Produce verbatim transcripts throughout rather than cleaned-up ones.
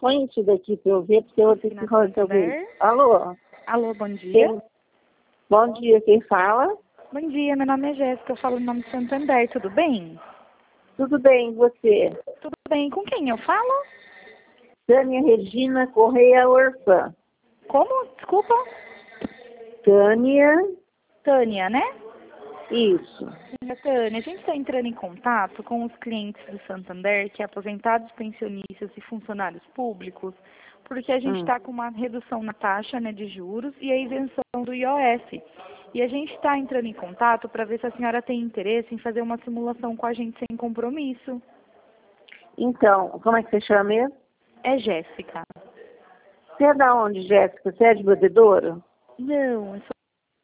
põe isso daqui para eu ver, porque eu vou ter que resolver. Alô? Alô, bom dia. Quem... Bom dia, quem fala? Bom dia, meu nome é Jéssica, eu falo no nome do Santander, tudo bem? Tudo bem, e você? Tudo bem, com quem eu falo? Tânia Regina Correia Orfã. Como? Desculpa? Tânia... Tânia, né? Isso. Tânia, a gente está entrando em contato com os clientes do Santander, que é aposentados, pensionistas e funcionários públicos, porque a gente está Hum. com uma redução na taxa, né, de juros e a isenção do I O S. E a gente está entrando em contato para ver se a senhora tem interesse em fazer uma simulação com a gente sem compromisso. Então, como é que você chama mesmo? É Jéssica. Você é da onde, Jéssica? Você é de Bebedouro? Não, eu sou...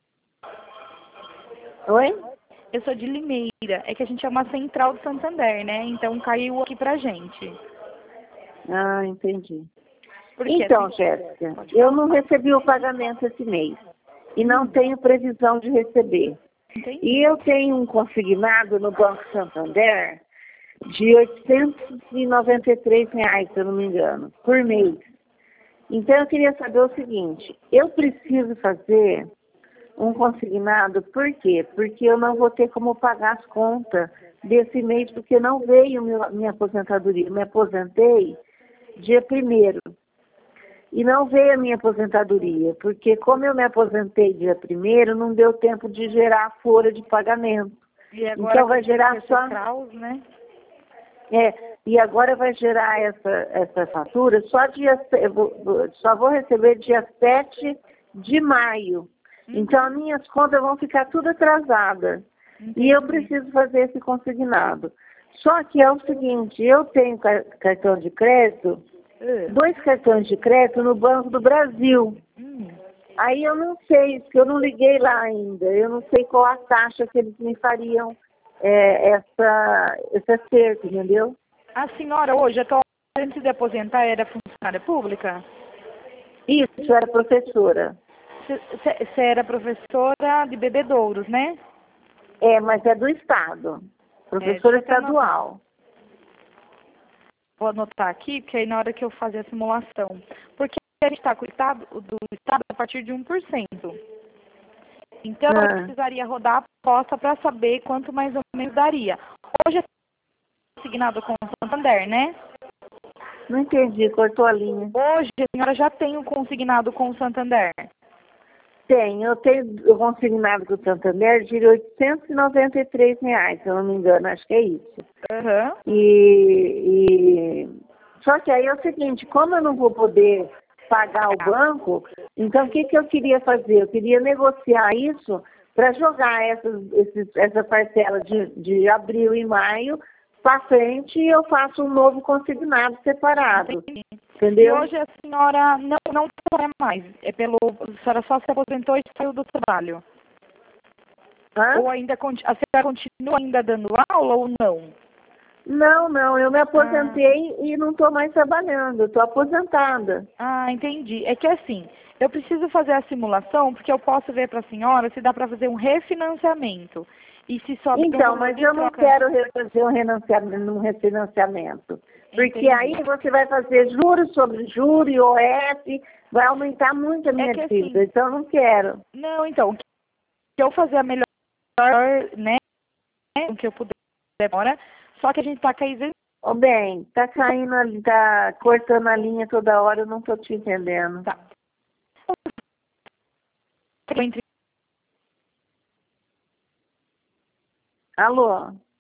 Oi? eu sou de Limeira. É que a gente é uma central do Santander, né? Então caiu aqui pra gente. Ah, entendi. Porque, Então, assim, Jéssica, eu não recebi o pagamento esse mês. E não tenho previsão de receber. Entendi. E eu tenho um consignado no Banco Santander de oitocentos e noventa e três reais, se eu não me engano, por mês. Então, eu queria saber o seguinte, eu preciso fazer um consignado, por quê? Porque eu não vou ter como pagar as contas desse mês, porque não veio meu, minha aposentadoria. Eu me aposentei dia primeiro. E não veio a minha aposentadoria, porque como eu me aposentei dia primeiro, não deu tempo de gerar a folha de pagamento. E agora Então vai gerar só... Kraus, né? É, e agora vai gerar essa, essa fatura só dia... Eu vou, só vou receber dia sete de maio. Uhum. Então as minhas contas vão ficar tudo atrasadas. Entendi. E eu preciso fazer esse consignado. Só que é o seguinte, eu tenho cartão de crédito, dois cartões de crédito no Banco do Brasil. Hum. Aí eu não sei, porque eu não liguei lá ainda. Eu não sei qual a taxa que eles me fariam é, essa, essa cerca, entendeu? A senhora hoje, atualmente, antes de aposentar, era funcionária pública? Isso, era professora. Você era professora de bebedouros, né? É, mas é do Estado. Professora É, estadual. Vou anotar aqui, porque aí na hora que eu fazer a simulação. Porque a gente está com o Estado, do Estado a partir de um por cento. Então, Ah. eu precisaria rodar a proposta para saber quanto mais ou menos daria. Hoje é consignado com o Santander, né? Não entendi, cortou a linha. Hoje a senhora já tem o consignado com o Santander? Tem, eu tenho o consignado com o Santander de oitocentos e noventa e três reais, se eu não me engano, acho que é isso. Uhum. E, e... Só que aí é o seguinte, como eu não vou poder pagar o banco, então o que, que eu queria fazer? Eu queria negociar isso para jogar essas, esses, essa parcela de, de abril e maio para frente e eu faço um novo consignado separado. Entendi. Entendeu? E hoje a senhora não, não trabalha mais, é pelo, a senhora só se aposentou e saiu do trabalho. Hã? Ou ainda, a senhora continua ainda dando aula ou não? Não, não, eu me aposentei ah. e não estou mais trabalhando, estou aposentada. Ah, entendi. É que assim, eu preciso fazer a simulação porque eu posso ver para a senhora se dá para fazer um refinanciamento. E se sobe Então, um mas eu não troca... quero fazer um refinanciamento, um refinanciamento. Porque Entendi. aí você vai fazer juros sobre juros, I O S, vai aumentar muito a minha é que, dívida, assim, então eu não quero. Não, então, se eu fazer a melhor, né, o que eu puder agora, só que a gente está caindo. Ô, bem, tá caindo ali, tá cortando a linha toda hora, eu não tô te entendendo. Tá. Alô?